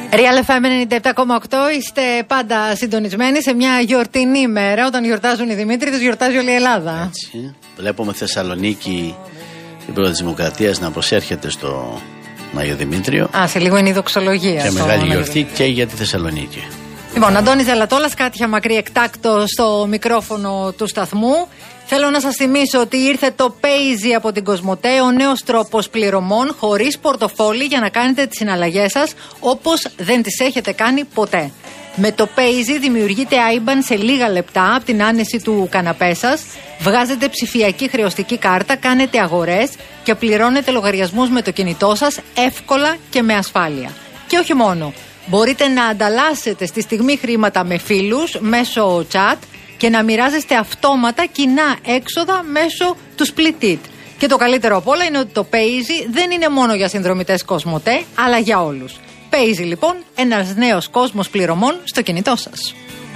Real FM 97,8, είστε πάντα συντονισμένοι σε μια γιορτινή μέρα. Όταν γιορτάζουν οι Δημήτρηδες, γιορτάζει όλη η Ελλάδα. Έτσι. Βλέπουμε Θεσσαλονίκη, την Πρώτη Δημοκρατίας, να προσέρχεται στο Άγιο Δημήτριο. Σε λίγο είναι η δοξολογία. Και μεγάλη γιορτή και για τη Θεσσαλονίκη. Λοιπόν, Αντώνης Ζελατόλας, Κάτια Μακρύ εκτάκτο στο μικρόφωνο του σταθμού. Θέλω να σας θυμίσω ότι ήρθε το Paisy από την Κοσμοτέ, ο νέος τρόπος πληρωμών χωρίς πορτοφόλι για να κάνετε τις συναλλαγές σας όπως δεν τις έχετε κάνει ποτέ. Με το Paisy δημιουργείτε IBAN σε λίγα λεπτά από την άνεση του καναπέ σας, βγάζετε ψηφιακή χρεωστική κάρτα, κάνετε αγορές και πληρώνετε λογαριασμούς με το κινητό σας εύκολα και με ασφάλεια. Και όχι μόνο, μπορείτε να ανταλλάσσετε στη στιγμή χρήματα με φίλους μέσω chat και να μοιράζεστε αυτόματα κοινά έξοδα μέσω του Split It. Και το καλύτερο απ' όλα είναι ότι το Paisy δεν είναι μόνο για συνδρομητές Κοσμοτέ, αλλά για όλους. Paisy λοιπόν, ένας νέος κόσμος πληρωμών στο κινητό σας.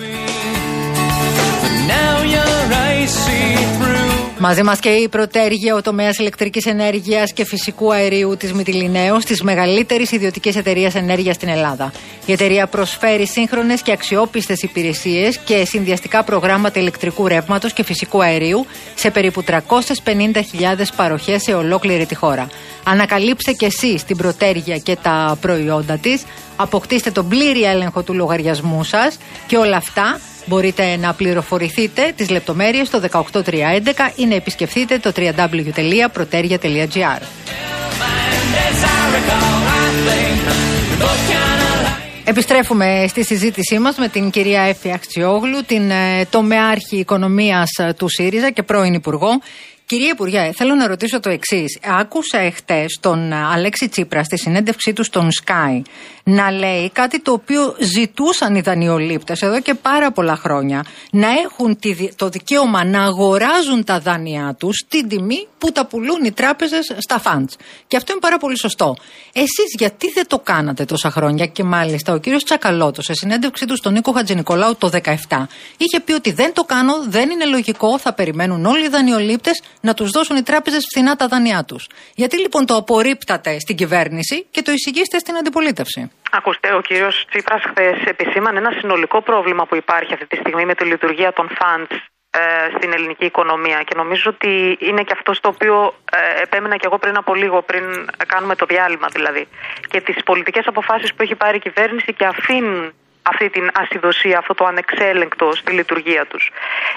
Μαζί μας και η Πρωτέργεια, ο τομέας ηλεκτρικής ενέργειας και φυσικού αερίου της Μυτιληναίος, της μεγαλύτερης ιδιωτικής εταιρείας ενέργειας στην Ελλάδα. Η εταιρεία προσφέρει σύγχρονες και αξιόπιστες υπηρεσίες και συνδυαστικά προγράμματα ηλεκτρικού ρεύματος και φυσικού αερίου σε περίπου 350.000 παροχές σε ολόκληρη τη χώρα. Ανακαλύψτε και εσείς την Πρωτέργεια και τα προϊόντα της, αποκτήστε τον πλήρη έλεγχο του λογαριασμού σας και όλα αυτά μπορείτε να πληροφορηθείτε τις λεπτομέρειες στο 18311 ή να επισκεφτείτε το www.protergia.gr. Επιστρέφουμε στη συζήτησή μας με την κυρία Έφη Αχτσιόγλου, την τομεάρχη οικονομίας του ΣΥΡΙΖΑ και πρώην Υπουργό. Κύριε Υπουργέ, θέλω να ρωτήσω το εξής. Άκουσα εχθές τον Αλέξη Τσίπρα στη συνέντευξή του στον Sky να λέει κάτι το οποίο ζητούσαν οι δανειολήπτες εδώ και πάρα πολλά χρόνια. Να έχουν το δικαίωμα να αγοράζουν τα δάνειά τους στην τιμή που τα πουλούν οι τράπεζες στα funds. Και αυτό είναι πάρα πολύ σωστό. Εσείς γιατί δεν το κάνατε τόσα χρόνια? Και μάλιστα ο κύριος Τσακαλώτος σε συνέντευξή του στον Νίκο Χατζηνικολάου το 2017 είχε πει ότι δεν το κάνω, δεν είναι λογικό, θα περιμένουν όλοι οι δανειολήπτες να τους δώσουν οι τράπεζες φθηνά τα δάνειά τους. Γιατί λοιπόν το απορρίπτατε στην κυβέρνηση και το εισηγήσετε στην αντιπολίτευση? Ακούστε, ο κύριος Τσίπρας χθες επισήμανε ένα συνολικό πρόβλημα που υπάρχει αυτή τη στιγμή με τη λειτουργία των funds στην ελληνική οικονομία και νομίζω ότι είναι και αυτό στο οποίο επέμενα και εγώ πριν από λίγο, πριν κάνουμε το διάλειμμα δηλαδή, και τις πολιτικές αποφάσεις που έχει πάρει η κυβέρνηση και αφήνουν αυτή την ασυδοσία, αυτό το ανεξέλεγκτο στη λειτουργία τους.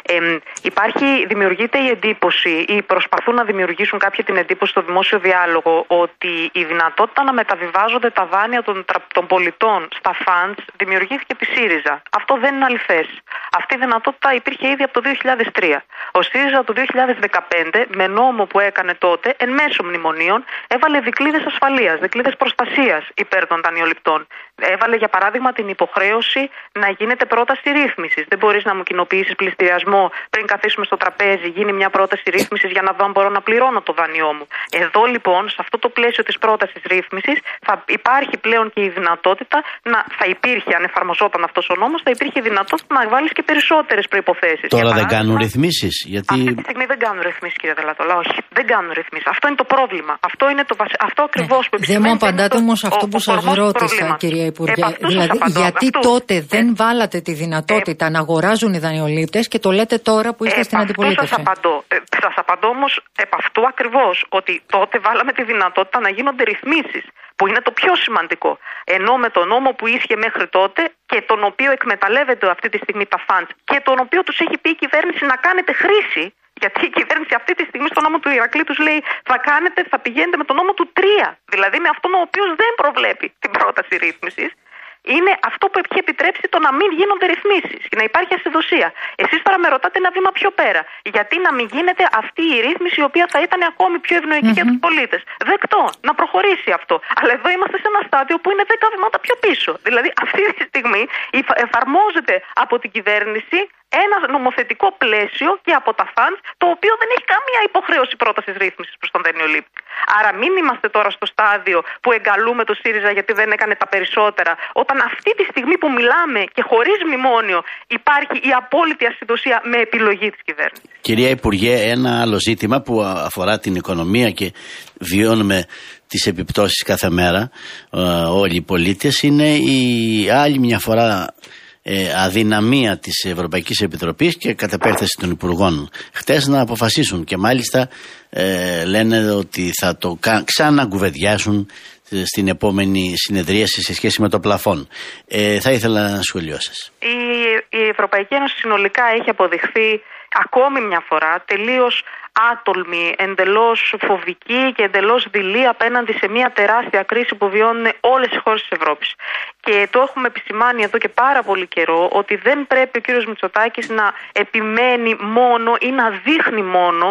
Δημιουργείται η εντύπωση ή προσπαθούν να δημιουργήσουν κάποια την εντύπωση στο δημόσιο διάλογο ότι η δυνατότητα να μεταβιβάζονται τα δάνεια των πολιτών στα funds δημιουργήθηκε επί ΣΥΡΙΖΑ. Αυτό δεν είναι αληθές. Αυτή η δυνατότητα υπήρχε ήδη από το 2003. Ο ΣΥΡΙΖΑ το 2015 με νόμο που έκανε τότε εν μέσω μνημονίων έβαλε δικλείδες ασφαλείας, δικλείδες προστασίας υπέρ των δανειοληπτών. Έβαλε για παράδειγμα την υποχρέωση να γίνεται πρόταση ρύθμισης. Δεν μπορείς να μου κοινοποιήσεις πληστηριασμό πριν καθίσουμε στο τραπέζι, γίνει μια πρόταση ρύθμισης για να δω αν μπορώ να πληρώνω το δάνειό μου. Εδώ λοιπόν, σε αυτό το πλαίσιο της πρότασης ρύθμισης, θα υπάρχει πλέον και η δυνατότητα θα υπήρχε, αν εφαρμοζόταν αυτός ο νόμος, θα υπήρχε δυνατότητα να βάλεις και περισσότερες προϋποθέσεις. Τώρα δεν κάνουν ρυθμίσεις? Αυτή τη στιγμή δεν κάνουν ρυθμίσεις, κύριε Δελατολά. Όχι, δεν κάνουν ρυθμίσεις. Αυτό είναι το πρόβλημα. Αυτό ακριβώς που επισημαίνεται. Δεν μου απαντάτε όμως αυτό που σας ρώτησα, κυρία Υπουργέ. Δηλαδή, γιατί τότε δεν βάλατε τη δυνατότητα να αγοράζουν οι δανειολήπτες και το λέτε τώρα που είστε στην αντιπολίτευση? Σας απαντώ όμως επ' αυτού ακριβώς, ότι τότε βάλαμε τη δυνατότητα να γίνονται ρυθμίσεις, που είναι το πιο σημαντικό. Ενώ με τον νόμο που ίσχυε μέχρι τότε και τον οποίο εκμεταλλεύεται αυτή τη στιγμή τα funds και τον οποίο τους έχει πει η κυβέρνηση να κάνετε χρήση, γιατί η κυβέρνηση αυτή τη στιγμή στο νόμο του Ηρακλή τους λέει θα πηγαίνετε με τον νόμο του 3, δηλαδή με αυτόν ο οποίος δεν προβλέπει την πρόταση ρύθμισης. Είναι αυτό που έχει επιτρέψει το να μην γίνονται ρυθμίσεις και να υπάρχει ασυδοσία. Εσείς τώρα με ρωτάτε ένα βήμα πιο πέρα. Γιατί να μην γίνεται αυτή η ρύθμιση, η οποία θα ήταν ακόμη πιο ευνοϊκή για τους πολίτες? Δεκτό, να προχωρήσει αυτό. Αλλά εδώ είμαστε σε ένα στάδιο που είναι 10 βήματα πιο πίσω. Δηλαδή αυτή τη στιγμή εφαρμόζεται από την κυβέρνηση ένα νομοθετικό πλαίσιο και από τα funds, το οποίο δεν έχει καμία υποχρέωση πρότασης ρύθμισης προς τον δανειολήπτη. Άρα μην είμαστε τώρα στο στάδιο που εγκαλούμε το ΣΥΡΙΖΑ γιατί δεν έκανε τα περισσότερα, όταν αυτή τη στιγμή που μιλάμε και χωρίς μνημόνιο υπάρχει η απόλυτη ασυντοσία με επιλογή της κυβέρνησης. Κυρία Υπουργέ, ένα άλλο ζήτημα που αφορά την οικονομία και βιώνουμε τις επιπτώσεις κάθε μέρα όλοι οι πολίτες είναι η άλλη μια φορά αδυναμία της Ευρωπαϊκής Επιτροπής και κατ' επέκταση των Υπουργών χτες να αποφασίσουν και μάλιστα λένε ότι θα το ξαναγκουβεντιάσουν στην επόμενη συνεδρίαση σε σχέση με το πλαφόν. Θα ήθελα ένα σχολείο σας. Η Ευρωπαϊκή Ένωση συνολικά έχει αποδειχθεί ακόμη μια φορά τελείως άτολμη, εντελώς φοβική και εντελώς δειλή απέναντι σε μια τεράστια κρίση που βιώνουν όλες οι χώρες της Ευρώπης. Και το έχουμε επισημάνει εδώ και πάρα πολύ καιρό ότι δεν πρέπει ο κύριος Μητσοτάκης να επιμένει μόνο ή να δείχνει μόνο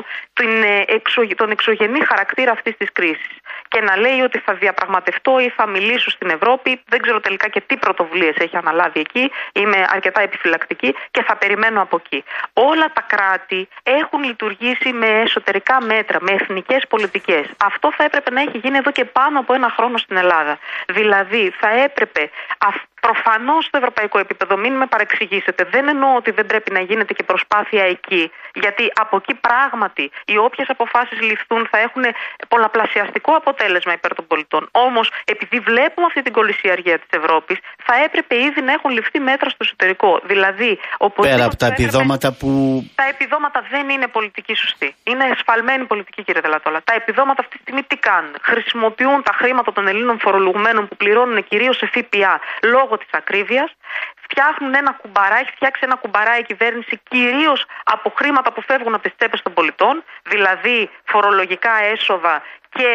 τον εξωγενή χαρακτήρα αυτής της κρίσης. Και να λέει ότι θα διαπραγματευτώ ή θα μιλήσω στην Ευρώπη. Δεν ξέρω τελικά και τι πρωτοβουλίες έχει αναλάβει εκεί. Είμαι αρκετά επιφυλακτική και θα περιμένω από εκεί. Όλα τα κράτη έχουν λειτουργήσει με εσωτερικά μέτρα, με εθνικές πολιτικές. Αυτό θα έπρεπε να έχει γίνει εδώ και πάνω από ένα χρόνο στην Ελλάδα. Δηλαδή θα έπρεπε προφανώς στο ευρωπαϊκό επίπεδο, μην με παρεξηγήσετε, δεν εννοώ ότι δεν πρέπει να γίνεται και προσπάθεια εκεί, γιατί από εκεί πράγματι οι όποιες αποφάσεις ληφθούν θα έχουν πολλαπλασιαστικό αποτέλεσμα υπέρ των πολιτών. Όμως, επειδή βλέπουμε αυτή την κολυσιαργία της Ευρώπης, θα έπρεπε ήδη να έχουν ληφθεί μέτρα στο εσωτερικό. Δηλαδή, πέρα από τα επιδόματα που. Τα επιδόματα δεν είναι πολιτική σωστή. Είναι εσφαλμένη πολιτική, κύριε Δελατόλα. Τα επιδόματα αυτή τη στιγμή τι κάνουν? Χρησιμοποιούν τα χρήματα των Ελλήνων φορολογουμένων που πληρώνουν κυρίως σε ΦΠΑ λόγω της ακρίβειας, φτιάχνουν ένα κουμπαρά, έχει φτιάξει ένα κουμπαρά η κυβέρνηση κυρίως από χρήματα που φεύγουν από τις τσέπες των πολιτών, δηλαδή φορολογικά έσοδα και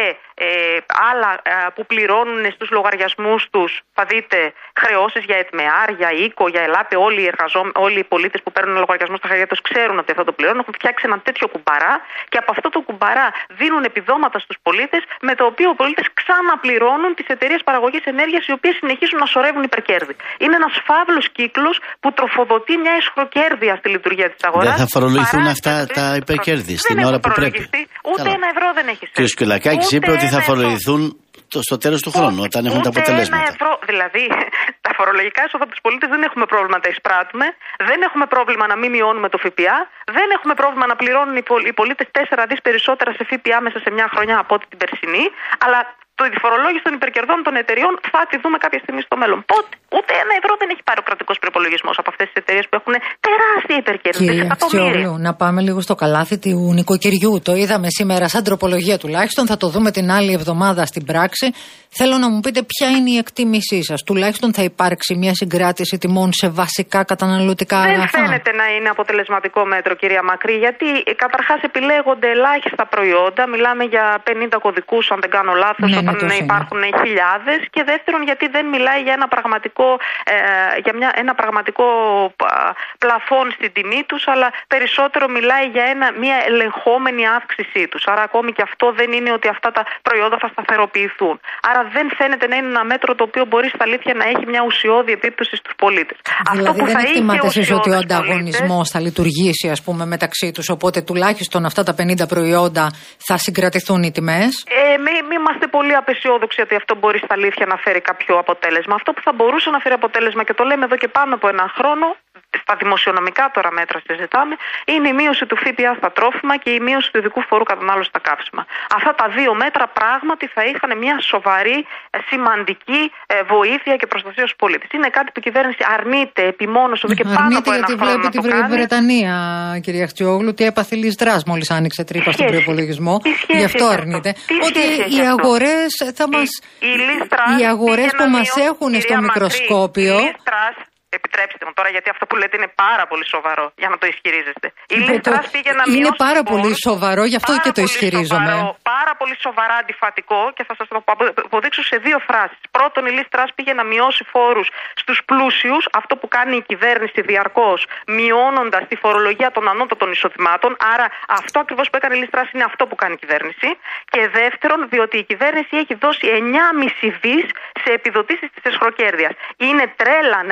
άλλα που πληρώνουν στους λογαριασμούς τους, θα δείτε χρεώσεις για ΕΤΜΕΑΡ, για ΙΚΟ, για ΕΛΑΠΕ, όλοι οι πολίτες που παίρνουν λογαριασμό στα χέρια τους ξέρουν ότι αυτό το πληρώνουν, έχουν φτιάξει ένα τέτοιο κουμπαρά και από αυτό το κουμπαρά δίνουν επιδόματα στους πολίτες, με το οποίο οι πολίτες ξαναπληρώνουν τις εταιρείες παραγωγής ενέργειας, οι οποίες συνεχίζουν να σωρεύουν υπερκέρδη. Είναι ένας φαύλος κύκλος που τροφοδοτεί μια αισχροκέρδεια στη λειτουργία της αγοράς. Δεν θα φορολογηθούν αυτά τα υπερκέρδη στην ώρα που πρέπει? Ούτε ένα ευρώ δεν έχει στήσει. Ο Σκυλακάκης είπε ότι θα φορολογηθούν στο τέλος του χρόνου, όταν έχουν τα αποτελέσματα. Ένα ευρώ, δηλαδή, τα φορολογικά έσοδα από τους πολίτες δεν έχουμε πρόβλημα να τα εισπράττουμε, δεν έχουμε πρόβλημα να μην μειώνουμε το ΦΠΑ, δεν έχουμε πρόβλημα να πληρώνουν οι πολίτες 4 δις περισσότερα σε ΦΠΑ μέσα σε μια χρονιά από ό,τι την περσινή, αλλά η φορολόγηση των υπερκερδών των εταιριών θα τη δούμε κάποια στιγμή στο μέλλον. Ούτε ένα ευρώ δεν έχει πάρει ο κρατικός προϋπολογισμός από αυτές τις εταιρείες που έχουν τεράστια υπερκέρδη. Κύριε Αξιόγλου, να πάμε λίγο στο καλάθι του νοικοκυριού. Το είδαμε σήμερα σαν τροπολογία τουλάχιστον. Θα το δούμε την άλλη εβδομάδα στην πράξη. Θέλω να μου πείτε ποια είναι η εκτίμησή σας. Τουλάχιστον θα υπάρξει μια συγκράτηση τιμών σε βασικά καταναλωτικά αγαθά? Δεν φαίνεται να είναι αποτελεσματικό μέτρο, κυρία Μακρύ, γιατί καταρχάς επιλέγονται ελάχιστα προϊόντα. Μιλάμε για 50 κωδικούς, αν δεν κάνω λάθος, όταν υπάρχουν χιλιάδες. Και δεύτερον, γιατί δεν μιλάει για ένα πραγματικό πλαφόν στην τιμή τους, αλλά περισσότερο μιλάει για μια ελεγχόμενη αύξησή τους. Άρα, ακόμη και αυτό δεν είναι ότι αυτά τα προϊόντα θα σταθεροποιηθούν. Άρα, δεν φαίνεται να είναι ένα μέτρο το οποίο μπορεί στα αλήθεια να έχει μια ουσιώδη επίπτωση στους πολίτες. Δηλαδή, αυτό που δεν εκτιμάτε εσείς ότι ο ανταγωνισμός θα λειτουργήσει, ας πούμε, μεταξύ τους, οπότε τουλάχιστον αυτά τα 50 προϊόντα θα συγκρατηθούν οι τιμές? Μην είμαστε πολύ απεσιόδοξοι ότι αυτό μπορεί στα αλήθεια να φέρει κάποιο αποτέλεσμα. Αυτό που θα μπορούσε να φέρει αποτέλεσμα, και το λέμε εδώ και πάνω από ένα χρόνο, στα δημοσιονομικά τώρα μέτρα συζητάμε, είναι η μείωση του ΦΠΑ στα τρόφιμα και η μείωση του ειδικού φόρου κατανάλωσης στα καύσιμα. Αυτά τα δύο μέτρα πράγματι θα είχαν μια σοβαρή, σημαντική βοήθεια και προστασία στους πολίτες. Είναι κάτι που η κυβέρνηση αρνείται επιμόνως εδώ και πάνω από ένα χρόνο. Αρνείται γιατί βλέπει τη Βρετανία, κυρία Αξιόγλου, τι έπαθε Λις Τρας μόλις άνοιξε τρύπα στον προϋπολογισμό. Γι' αυτό αρνείται. Ότι οι αγορές θα μας. Οι αγορές που μας έχουν στο μικροσκόπιο. Επιτρέψτε μου τώρα, γιατί αυτό που λέτε είναι πάρα πολύ σοβαρό για να το ισχυρίζεστε. Είναι πάρα πολύ σοβαρό, γι' αυτό και το ισχυρίζομαι. Πάρα πολύ σοβαρά αντιφατικό, και θα σας το αποδείξω σε δύο φράσεις. Πρώτον, η Λις Τρας πήγε να μειώσει φόρους στους πλούσιους, αυτό που κάνει η κυβέρνηση διαρκώς, μειώνοντας τη φορολογία των ανώτατων εισοδημάτων. Άρα, αυτό ακριβώς που έκανε η Λις Τρας είναι αυτό που κάνει η κυβέρνηση. Και δεύτερον, διότι η κυβέρνηση έχει δώσει 9,5 δις σε επιδοτήσεις της εσχροκέρδειας. Είναι τρέλα να ισχυρίζεται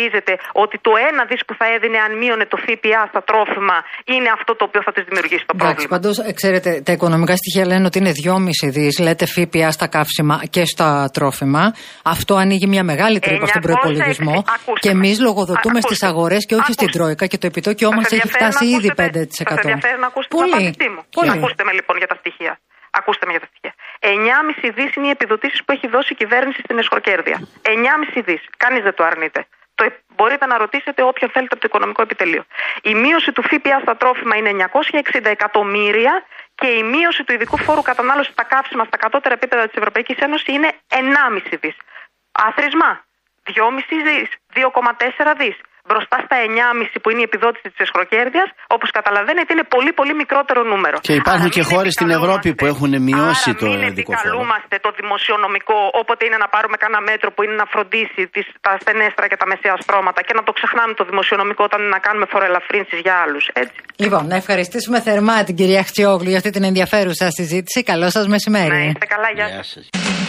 νομίζετε ότι το 1 δις που θα έδινε αν μείωνε το ΦΠΑ στα τρόφιμα είναι αυτό το οποίο θα της δημιουργήσει το πρόβλημα? Πάντως, ξέρετε, τα οικονομικά στοιχεία λένε ότι είναι 2,5 δις, λέτε ΦΠΑ στα καύσιμα και στα τρόφιμα. Αυτό ανοίγει μια μεγάλη τρύπα στον προϋπολογισμό και εμείς λογοδοτούμε στις αγορές και όχι στην Τρόικα και το επιτόκιό μας έχει φτάσει ήδη 5%. Σας ενδιαφέρει να ακούσετε την απάντησή μου? Ακούστε με λοιπόν για τα στοιχεία. Ακούστε με για τα στοιχεία. 9,5 δις είναι οι επιδοτήσεις που έχει δώσει η κυβέρνηση στην εσχροκέρδεια. 9,5 δις. Κανείς δεν το αρνείται. Μπορείτε να ρωτήσετε όποιον θέλετε από το οικονομικό επιτελείο. Η μείωση του ΦΠΑ στα τρόφιμα είναι 960 εκατομμύρια και η μείωση του ειδικού φόρου κατανάλωσης στα καύσιμα στα κατώτερα επίπεδα της Ευρωπαϊκής Ένωσης είναι 1,5 δις. Άθροισμα 2,5 δις, 2,4 δις. Μπροστά στα 9,5 που είναι η επιδότηση της εσχροκέρδειας, όπως καταλαβαίνετε, είναι πολύ πολύ μικρότερο νούμερο. Και υπάρχουν και χώρες στην Ευρώπη που έχουν μειώσει το ειδικό φόρο. Μην επικαλούμαστε το δημοσιονομικό, όποτε είναι να πάρουμε κάνα μέτρο που είναι να φροντίσει τα ασθενέστερα και τα μεσαία στρώματα και να το ξεχνάμε το δημοσιονομικό όταν είναι να κάνουμε φοροελαφρύνσεις για άλλους. Έτσι. Λοιπόν, να ευχαριστήσουμε θερμά την κυρία Χτιόγλου για αυτή την ενδιαφέρουσα συζήτηση. Καλό σας μεσημέρι. Να είστε καλά, γεια σας.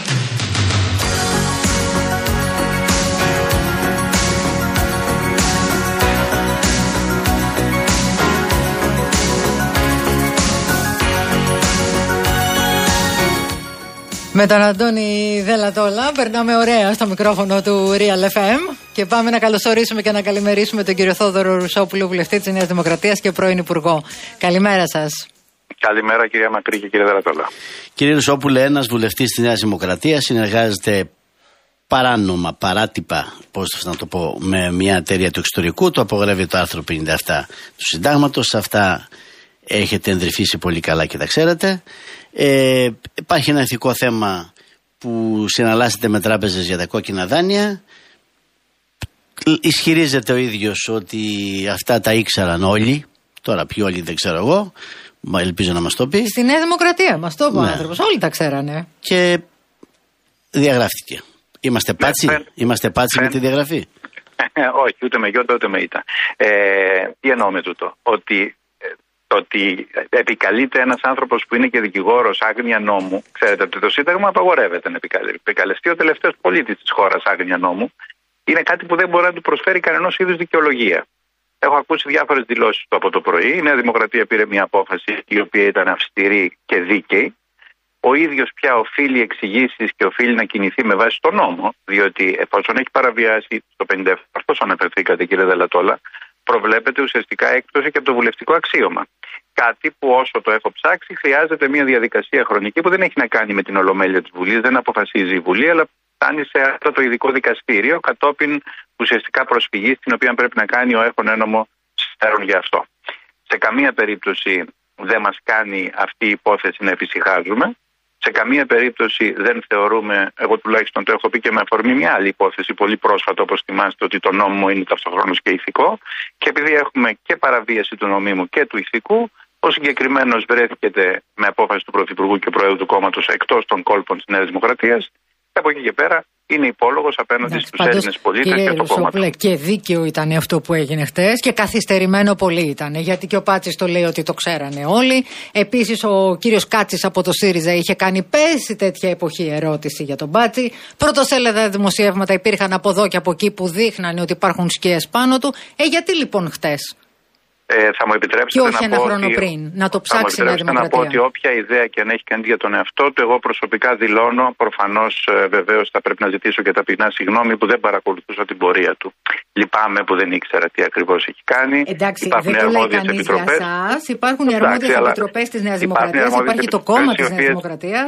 Με τον Αντώνη Δελατόλα περνάμε ωραία στο μικρόφωνο του Real FM και πάμε να καλωσορίσουμε και να καλημερίσουμε τον κύριο Θόδωρο Ρουσόπουλο, βουλευτή της Νέας Δημοκρατίας και πρώην Υπουργό. Καλημέρα σας. Καλημέρα κυρία Μακρύ και κύριε Δελατόλα. Κύριε Ρουσόπουλε, ένας βουλευτής της Νέας Δημοκρατίας συνεργάζεται παράνομα, παράτυπα, πώς να το πω, με μια εταιρεία του εξωτερικού. Το απογορεύει το άρθρο 57 του Συντάγματος. Αυτά έχετε ενδρυφήσει πολύ καλά και τα ξέρετε. Υπάρχει ένα ηθικό θέμα που συναλλάσσεται με τράπεζες για τα κόκκινα δάνεια. Ισχυρίζεται ο ίδιος ότι αυτά τα ήξεραν όλοι. Τώρα ποιοι όλοι δεν ξέρω εγώ. Μα ελπίζω να μας το πει. Στη Νέα Δημοκρατία μας το είπε ο άνθρωπος. Όλοι τα ξέρανε. Και διαγράφτηκε. Είμαστε πάτσι με τη διαγραφή? Όχι, ούτε με γιώτα ούτε με ήττα. Τι εννοώ με τούτο? Ότι επικαλείται ένας άνθρωπος που είναι και δικηγόρος άγνοια νόμου. Ξέρετε ότι το Σύνταγμα απαγορεύεται να επικαλεστεί ο τελευταίος πολίτης της χώρας άγνοια νόμου. Είναι κάτι που δεν μπορεί να του προσφέρει κανενός είδους δικαιολογία. Έχω ακούσει διάφορες δηλώσεις του από το πρωί. Η Νέα Δημοκρατία πήρε μια απόφαση η οποία ήταν αυστηρή και δίκαιη. Ο ίδιος πια οφείλει εξηγήσεις και οφείλει να κινηθεί με βάση τον νόμο, διότι εφόσον έχει παραβιάσει το 57, αυτός αναφερθήκατε κύριε Δελατόλα, προβλέπεται ουσιαστικά έκπτωση και από το βουλευτικό αξίωμα. Κάτι που όσο το έχω ψάξει χρειάζεται μια διαδικασία χρονική που δεν έχει να κάνει με την Ολομέλεια της Βουλής, δεν αποφασίζει η Βουλή, αλλά φτάνει σε αυτό το ειδικό δικαστήριο κατόπιν ουσιαστικά προσφυγής την οποία πρέπει να κάνει ο έχων ένομο συμφέρον για αυτό. Σε καμία περίπτωση δεν μας κάνει αυτή η υπόθεση να εφησυχάζουμε. Σε καμία περίπτωση δεν θεωρούμε, εγώ τουλάχιστον το έχω πει και με αφορμή μια άλλη υπόθεση πολύ πρόσφατα, όπως θυμάστε, ότι το νόμιμο είναι ταυτοχρόνως και ηθικό. Και επειδή έχουμε και παραβίαση του νομίμου και του ηθικού, ο συγκεκριμένος βρέθηκε με απόφαση του Πρωθυπουργού και Προέδρου του κόμματος εκτός των κόλπων της Νέας Δημοκρατίας. Και από εκεί και πέρα είναι υπόλογος απέναντι στους Έλληνες πολίτες και το κόμμα του. Και δίκαιο ήταν αυτό που έγινε χτες και καθυστερημένο πολύ ήταν. Γιατί και ο Πάτσης το λέει ότι το ξέρανε όλοι. Επίσης ο κύριος Κάτσης από το ΣΥΡΙΖΑ είχε κάνει πέρσι τέτοια εποχή ερώτηση για τον Πάτσι. Πρωτοσέλιδα δημοσιεύματα υπήρχαν από εδώ και από εκεί που δείχνανε ότι υπάρχουν σκιές πάνω του. Γιατί λοιπόν χτες? Θα μου επιτρέψετε και όχι ένα χρόνο πριν, να το ψάξει η Νέα Δημοκρατία. Να πω ότι όποια ιδέα και αν έχει κανεί για τον εαυτό του, εγώ προσωπικά δηλώνω, προφανώς βεβαίως θα πρέπει να ζητήσω και ταπεινά συγγνώμη που δεν παρακολουθούσα την πορεία του. Λυπάμαι που δεν ήξερα τι ακριβώς έχει κάνει. Εντάξει, υπάρχουν δεν το λέει κανείς για εσάς. Υπάρχουν οι αρμόδιες επιτροπές της Νέας Δημοκρατίας, υπάρχει το κόμμα της Νέας Δημοκρατίας.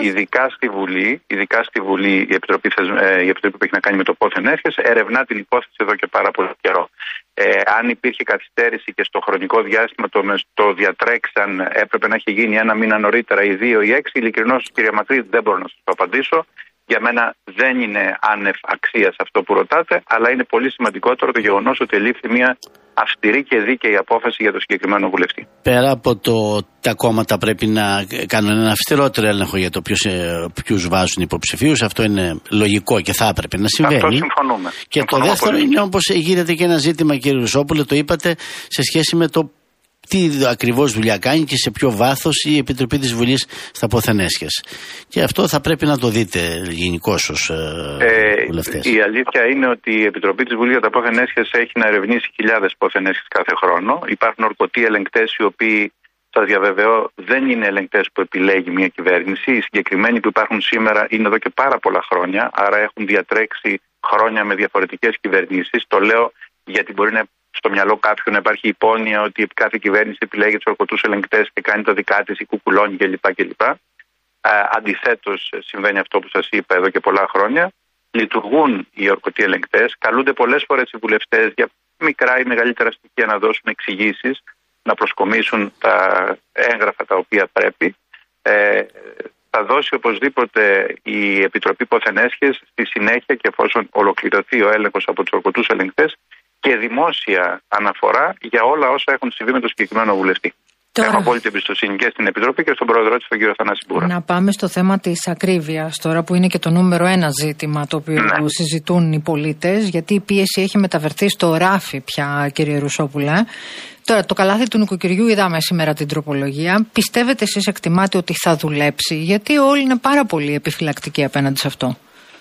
Ειδικά στη Βουλή η επιτροπή που έχει να κάνει με το πόθεν έρχεσαι ερευνά την υπόθεση εδώ και πάρα πολύ καιρό. Αν υπήρχε καθυστέρηση και στο χρονικό διάστημα το διατρέξαν, έπρεπε να έχει γίνει ένα μήνα νωρίτερα ή 2 ή 6. Ειλικρινώς, κύριε Μακρύ, δεν μπορώ να σας το απαντήσω. Για μένα δεν είναι άνευ αξίας αυτό που ρωτάτε, αλλά είναι πολύ σημαντικότερο το γεγονός ότι ελήφθη μια αυστηρή και δίκαιη απόφαση για το συγκεκριμένο βουλευτή. Πέρα από τα κόμματα πρέπει να κάνουν ένα αυστηρότερο έλεγχο για το ποιους βάζουν υποψηφίους. Αυτό είναι λογικό και θα έπρεπε να συμβαίνει. Αυτό συμφωνούμε. Και το δεύτερο είναι, όπως γίνεται και ένα ζήτημα, κύριε Ρουσόπουλε, το είπατε, σε σχέση με το τι ακριβώς δουλειά κάνει και σε ποιο βάθος η Επιτροπή της Βουλής στα Ποθενέσχες. Και αυτό θα πρέπει να το δείτε γενικώς ως βουλευτές. Η αλήθεια είναι ότι η Επιτροπή της Βουλής για τα Ποθενέσχες έχει να ερευνήσει χιλιάδες Ποθενέσχες κάθε χρόνο. Υπάρχουν ορκωτοί ελεγκτές οι οποίοι, σας διαβεβαιώ, δεν είναι ελεγκτές που επιλέγει μια κυβέρνηση. Οι συγκεκριμένοι που υπάρχουν σήμερα είναι εδώ και πάρα πολλά χρόνια, άρα έχουν διατρέξει χρόνια με διαφορετικές κυβερνήσεις. Το λέω γιατί μπορεί στο μυαλό κάποιου να υπάρχει υπόνοια ότι κάθε κυβέρνηση επιλέγει τους ορκωτούς ελεγκτές και κάνει τα δικά της ή κουκουλώνει κλπ. Αντιθέτως, συμβαίνει αυτό που σας είπα εδώ και πολλά χρόνια. Λειτουργούν οι ορκωτοί ελεγκτές, καλούνται πολλές φορές οι βουλευτές για μικρά ή μεγαλύτερα στοιχεία να δώσουν εξηγήσεις, να προσκομίσουν τα έγγραφα τα οποία πρέπει. Θα δώσει οπωσδήποτε η Επιτροπή Ποθενέσχες στη συνέχεια και εφόσον ολοκληρωθεί ο έλεγχος από τους ορκωτούς ελεγκτές και δημόσια αναφορά για όλα όσα έχουν συμβεί με τον συγκεκριμένο βουλευτή. Έχω απόλυτη εμπιστοσύνη και στην Επιτροπή και στον πρόεδρό της, τον κύριο Θανάση Μπούρα. Να πάμε στο θέμα της ακρίβειας τώρα, που είναι και το νούμερο ένα ζήτημα το οποίο συζητούν οι πολίτες, γιατί η πίεση έχει μεταφερθεί στο ράφι πια, κύριε Ρουσόπουλα. Τώρα, το καλάθι του νοικοκυριού είδαμε σήμερα την τροπολογία. Πιστεύετε εσείς, εκτιμάτε ότι θα δουλέψει? Γιατί όλοι είναι πάρα πολύ επιφυλακτικοί απέναντι σε αυτό.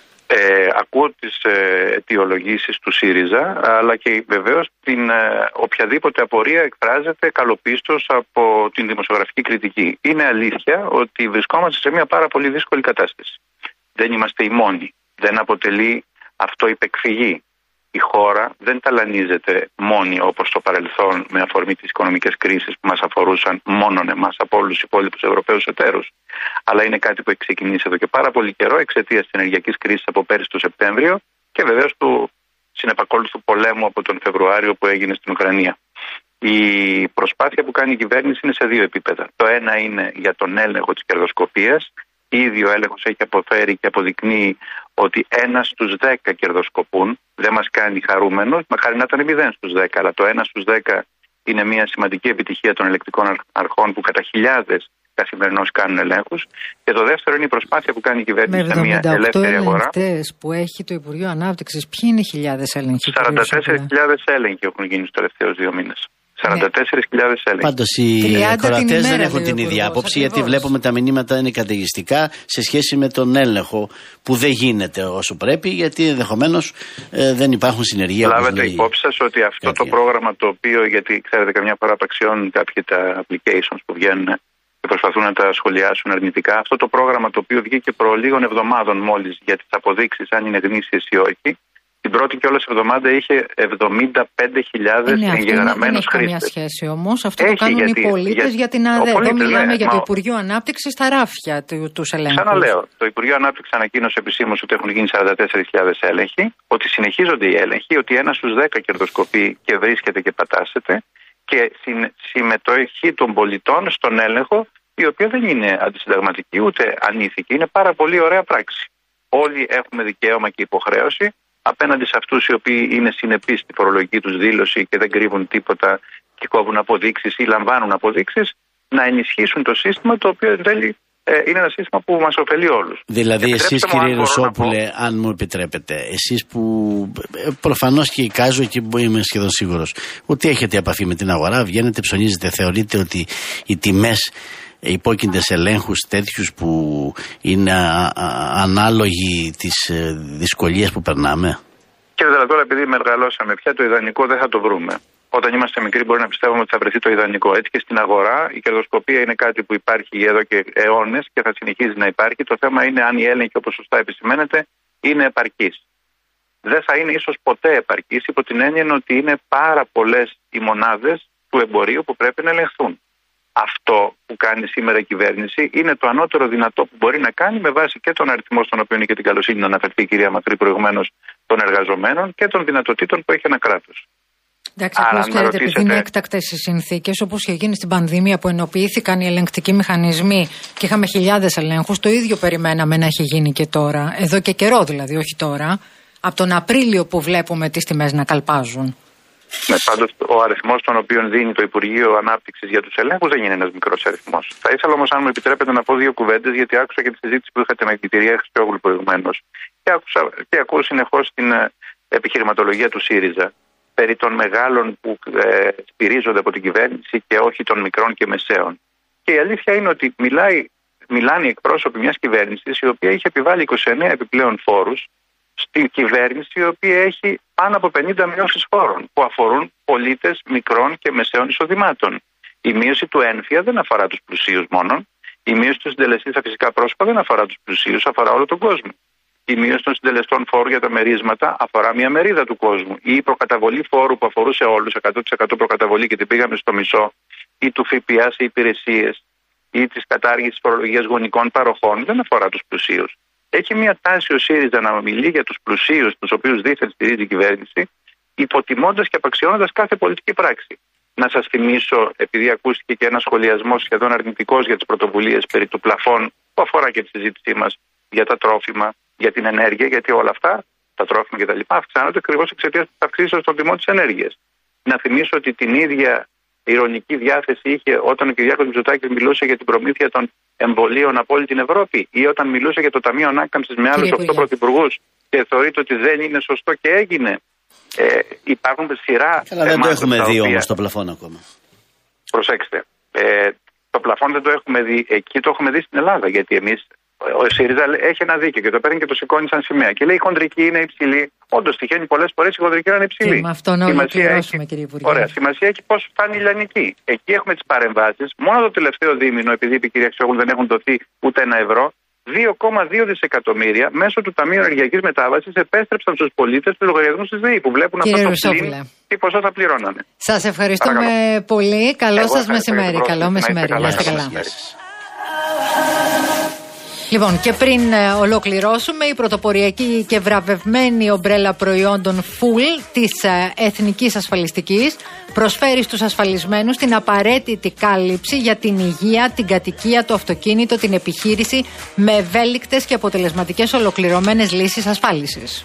Ακούω τις αιτιολογήσεις του ΣΥΡΙΖΑ, αλλά και βεβαίως οποιαδήποτε απορία εκφράζεται καλοπίστως από την δημοσιογραφική κριτική. Είναι αλήθεια ότι βρισκόμαστε σε μια πάρα πολύ δύσκολη κατάσταση. Δεν είμαστε οι μόνοι. Δεν αποτελεί αυτό υπεκφυγή. Η χώρα δεν ταλανίζεται μόνη όπως στο παρελθόν με αφορμή τις οικονομικές κρίσεις που μας αφορούσαν μόνον εμάς από όλους τους υπόλοιπους Ευρωπαίους εταίρους. Αλλά είναι κάτι που έχει ξεκινήσει εδώ και πάρα πολύ καιρό εξαιτίας της ενεργειακής κρίσης από πέρυσι το Σεπτέμβριο και βεβαίως του συνεπακόλουθου πολέμου από τον Φεβρουάριο που έγινε στην Ουκρανία. Η προσπάθεια που κάνει η κυβέρνηση είναι σε δύο επίπεδα. Το ένα είναι για τον έλεγχο της κερδοσκοπίας. Ήδη ο έλεγχος έχει αποφέρει και αποδεικνύει ότι 1 στους 10 κερδοσκοπούν. Δεν μας κάνει χαρούμενος, μακάρι να ήταν 0 στους 10, αλλά το 1 στους 10 είναι μια σημαντική επιτυχία των ελεκτικών αρχών που κατά χιλιάδες καθημερινώς κάνουν ελέγχους. Και το δεύτερο είναι η προσπάθεια που κάνει η κυβέρνηση σε μια ελεύθερη αγορά. Με 78 ελεγκτές που έχει το Υπουργείο Ανάπτυξης, ποιοι είναι χιλιάδες έλεγχοι? 44.000 έλεγχοι έχουν γίνει στους τελευταίους 2 μήνες. 44.000 έλεγχοι. Πάντως οι ακροατές δεν έχουν την ίδια άποψη, γιατί βλέπουμε τα μηνύματα είναι καταιγιστικά σε σχέση με τον έλεγχο που δεν γίνεται όσο πρέπει, γιατί ενδεχομένως δεν υπάρχουν συνεργεία. Λάβετε υπόψη σας ότι αυτό το πρόγραμμα το οποίο, γιατί ξέρετε καμιά φορά απαξιώνουν κάποιοι τα applications που βγαίνουν και προσπαθούν να τα σχολιάσουν αρνητικά, αυτό το πρόγραμμα το οποίο βγήκε προ λίγων εβδομάδων μόλις για τις αποδείξεις αν είναι γνήσιες ή όχι, την πρώτη κιόλας εβδομάδα είχε 75.000 εγγεγραμμένους χρήστες. Δεν έχει καμία σχέση όμως. Αυτό το κάνουν οι πολίτες για την ΑΔΕ. Εδώ μιλάμε για το Υπουργείο Ανάπτυξης στα ράφια τους ελέγχους. Ξαναλέω, το Υπουργείο Ανάπτυξης ανακοίνωσε επισήμως ότι έχουν γίνει 44.000 έλεγχοι, ότι συνεχίζονται οι έλεγχοι, ότι 1 στους 10 κερδοσκοπεί και βρίσκεται και πατάσσεται και συμμετοχή των πολιτών στον έλεγχο, η οποία δεν είναι αντισυνταγματική ούτε ανήθικη. Είναι πάρα πολύ ωραία πράξη. Όλοι έχουμε δικαίωμα και υποχρέωση απέναντι σε αυτούς οι οποίοι είναι συνεπείς στη φορολογική τους δήλωση και δεν κρύβουν τίποτα και κόβουν αποδείξεις ή λαμβάνουν αποδείξεις, να ενισχύσουν το σύστημα, το οποίο εν τέλει είναι ένα σύστημα που μας ωφελεί όλους. Δηλαδή εσείς, κύριε Ρουσόπουλε, αν μου επιτρέπετε, εσείς που προφανώς και εικάζω και είμαι σχεδόν σίγουρος ότι έχετε επαφή με την αγορά, βγαίνετε, ψωνίζετε, θεωρείτε ότι οι τιμές υπόκεινται σε ελέγχους τέτοιους που είναι ανάλογοι της δυσκολίας που περνάμε? Κύριε Δελατόρα, επειδή μεγαλώσαμε πια, το ιδανικό δεν θα το βρούμε. Όταν είμαστε μικροί μπορεί να πιστεύουμε ότι θα βρεθεί το ιδανικό. Έτσι και στην αγορά η κερδοσκοπία είναι κάτι που υπάρχει εδώ και αιώνες και θα συνεχίζει να υπάρχει. Το θέμα είναι αν οι έλεγχοι, όπως σωστά επισημαίνεται, είναι επαρκείς. Δεν θα είναι ίσως ποτέ επαρκείς, υπό την έννοια ότι είναι πάρα πολλές οι μονάδες του εμπορίου που πρέπει να ελεγχθούν. Αυτό που κάνει σήμερα η κυβέρνηση είναι το ανώτερο δυνατό που μπορεί να κάνει με βάση και τον αριθμό στον οποίο είναι και την καλοσύνη να αναφερθεί η κυρία Μακρύ προηγουμένως των εργαζομένων και των δυνατοτήτων που έχει ένα κράτος. Εντάξει, απλώς ξέρετε, επειδή είναι έκτακτες οι συνθήκες, όπως είχε γίνει στην πανδημία που ενοποιήθηκαν οι ελεγκτικοί μηχανισμοί και είχαμε χιλιάδες ελέγχους, το ίδιο περιμέναμε να έχει γίνει και τώρα. Εδώ και καιρό δηλαδή, όχι τώρα. Από τον Απρίλιο που βλέπουμε τις τιμές να καλπάζουν. Ναι, πάντως ο αριθμός τον οποίο δίνει το Υπουργείο Ανάπτυξης για τους ελέγχους δεν είναι ένας μικρός αριθμός. Θα ήθελα όμως, αν μου επιτρέπετε, να πω δύο κουβέντες, γιατί άκουσα και τη συζήτηση που είχατε με την κυρία Χριστιόγλου προηγουμένως και ακούω συνεχώς την επιχειρηματολογία του ΣΥΡΙΖΑ. περί των μεγάλων που στηρίζονται από την κυβέρνηση και όχι των μικρών και μεσαίων. Και η αλήθεια είναι ότι μιλάνε οι εκπρόσωποι μιας κυβέρνησης η οποία είχε επιβάλει 29 επιπλέον φόρους στην κυβέρνηση η οποία έχει πάνω από 50 μειώσεις φόρων που αφορούν πολίτες μικρών και μεσαίων εισοδημάτων. Η μείωση του έμφυα δεν αφορά τους πλουσίους μόνον. Η μείωση του συντελεστή στα φυσικά πρόσωπα δεν αφορά τους πλουσίους, αφορά όλο τον κόσμο. Η μείωση των συντελεστών φόρου για τα μερίσματα αφορά μια μερίδα του κόσμου. Ή η προκαταβολή φόρου που αφορούσε όλους, 100% προκαταβολή και την πήγαμε στο μισό, ή του ΦΠΑ σε υπηρεσίες, ή της κατάργησης φορολογίας γονικών παροχών δεν αφορά τους πλουσίους. Έχει μια τάση ο ΣΥΡΙΖΑ να μιλεί για τους πλουσίους, τους οποίους δήθεν στηρίζει η κυβέρνηση, υποτιμώντας και απαξιώνοντας κάθε πολιτική πράξη. Να σας θυμίσω, επειδή ακούστηκε και ένα σχολιασμό σχεδόν αρνητικός για τις πρωτοβουλίες περί του πλαφών, που αφορά και τη συζήτησή μας για τα τρόφιμα, για την ενέργεια, γιατί όλα αυτά, τα τρόφιμα κτλ., αυξάνονται ακριβώς εξαιτίας της αυξήσεως των τιμών της ενέργειας. Να θυμίσω ότι την ίδια ηρωνική διάθεση είχε όταν ο Κυριάκος Μητσοτάκης μιλούσε για την προμήθεια των εμβολίων από όλη την Ευρώπη ή όταν μιλούσε για το Ταμείο Ανάκαμψης με άλλους 8 πρωθυπουργούς και θεωρείται ότι δεν είναι σωστό και έγινε. Υπάρχουν σειρά. Καλά, δεν το έχουμε δει όμως το πλαφόν ακόμα. Προσέξτε. Το πλαφόν δεν το έχουμε δει. Εκεί το έχουμε δει στην Ελλάδα. Γιατί εμείς, ο ΣΥΡΙΖΑ έχει ένα δίκαιο και το παίρνει και το σηκώνει σαν σημαία. Και λέει η χοντρική είναι υψηλή. Όντως τυχαίνει πολλές φορές η χοντρική να είναι υψηλή. Και με αυτό να ολοκληρώσουμε, κύριε Υπουργέ. Ωραία. Σημασία έχει πώς φτάνει η λιανική. Εκεί έχουμε τις παρεμβάσεις. Μόνο το τελευταίο δίμηνο, επειδή είπε η κυρία Αξιόγλου, δεν έχουν δοθεί ούτε ένα ευρώ. 2,2 δισεκατομμύρια μέσω του Ταμείου Ενεργειακής Μετάβασης επέστρεψαν στους πολίτες τους λογαριασμούς της ΔΕΗ που βλέπουν αυτό το πλήν τι ποσό θα πληρώνανε. Σας ευχαριστούμε πολύ. Καλό σας μεσημέρι. Καλό μεσημέρι. Να είστε καλά. Λοιπόν, και πριν ολοκληρώσουμε, η πρωτοποριακή και βραβευμένη ομπρέλα προϊόντων Full της Εθνικής Ασφαλιστικής προσφέρει στους ασφαλισμένους την απαραίτητη κάλυψη για την υγεία, την κατοικία, το αυτοκίνητο, την επιχείρηση με ευέλικτες και αποτελεσματικές ολοκληρωμένες λύσεις ασφάλισης.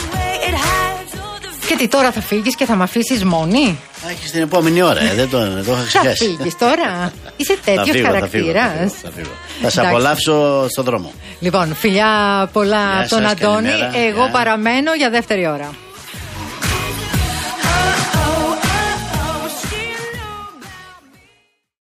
Και τι τώρα, θα φύγεις και θα με αφήσεις μόνη? Θα έχεις την επόμενη ώρα, δεν το είχα ξεχάσει. Θα φύγεις τώρα? Είσαι τέτοιος χαρακτήρας. Θα σε απολαύσω στον δρόμο. Λοιπόν, φιλιά πολλά τον Αντώνη. Εγώ παραμένω για δεύτερη ώρα.